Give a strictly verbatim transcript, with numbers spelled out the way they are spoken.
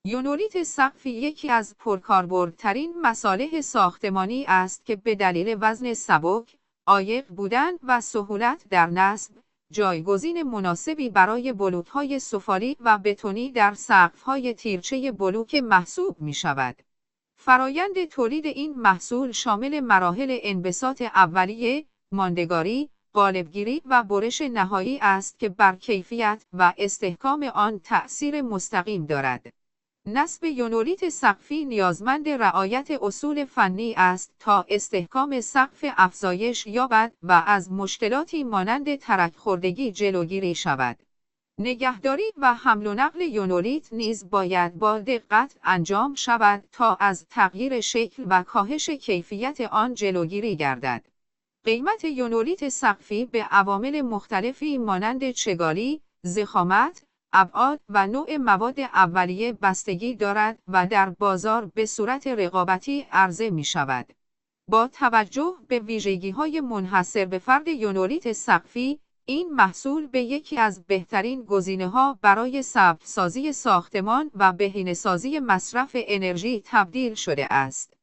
یونولیت سقفی یکی از پرکاربردترین مصالح ساختمانی است که به دلیل وزن سبک، عایق بودن و سهولت در نصب، جایگزین مناسبی برای بلوک‌های سفالی و بتونی در سقف‌های تیرچه بلوک محسوب می‌شود. فرایند تولید این محصول شامل مراحل انبساط اولیه، ماندگاری، قالب‌گیری و برش نهایی است که بر کیفیت و استحکام آن تأثیر مستقیم دارد. نصب یونولیت سقفی نیازمند رعایت اصول فنی است تا استحکام سقف افزایش یابد و از مشکلاتی مانند ترک‌خوردگی جلوگیری شود. نگهداری و حمل و نقل یونولیت نیز باید با دقت انجام شود تا از تغییر شکل و کاهش کیفیت آن جلوگیری گردد. قیمت یونولیت سقفی به عوامل مختلفی مانند چگالی، ضخامت، ابعاد و نوع مواد اولیه بستگی دارد و در بازار به صورت رقابتی عرضه می شود. با توجه به ویژگی‌های منحصر به فرد یونولیت سقفی، این محصول به یکی از بهترین گزینه‌ها برای سقف‌سازی ساختمان و بهینه‌سازی مصرف انرژی تبدیل شده است.